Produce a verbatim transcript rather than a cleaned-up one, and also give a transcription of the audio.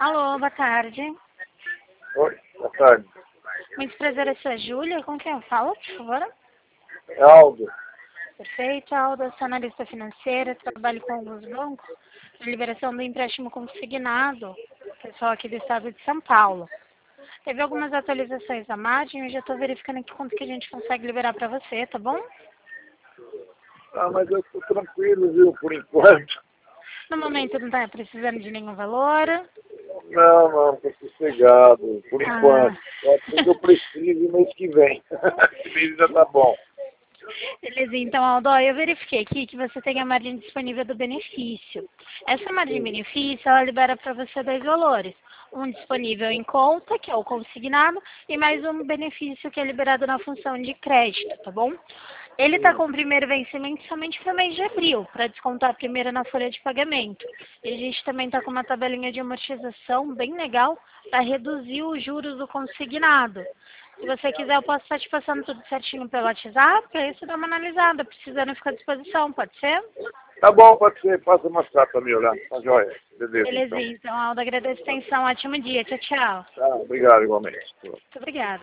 Alô, boa tarde. Oi, boa tarde. Muito prazer, eu sou a Júlia. Com quem eu falo, por favor? É Aldo. Perfeito, Aldo, eu sou analista financeira, trabalho com alguns bancos na liberação do empréstimo consignado, pessoal aqui do estado de São Paulo. Teve algumas atualizações da margem, eu já estou verificando aqui quanto que a gente consegue liberar para você, tá bom? Ah, mas eu estou tranquilo, viu, por enquanto. No momento não está precisando de nenhum valor. Não, não, estou sossegado, por Ah. enquanto. Pode ser que eu precise mês que vem. Esse mês já tá bom. Beleza, então, Aldo, ó, eu verifiquei aqui que você tem a margem disponível do benefício. Essa margem de benefício, ela libera para você dois valores. Um disponível em conta, que é o consignado, e mais um benefício que é liberado na função de crédito, tá bom? Ele está com o primeiro vencimento somente para o mês de abril, para descontar a primeira na folha de pagamento. E a gente também está com uma tabelinha de amortização bem legal para reduzir os juros do consignado. Se você quiser, eu posso estar te passando tudo certinho pelo WhatsApp, aí você dá uma analisada, precisando ficar à disposição, pode ser? Tá bom, pode ser. Passa uma chapa para me olhar. Tá joia. Beleza, Belezinha, então. então, Aldo, agradeço a atenção, ótimo dia, tchau, tchau. Tá, obrigado igualmente. Muito obrigada.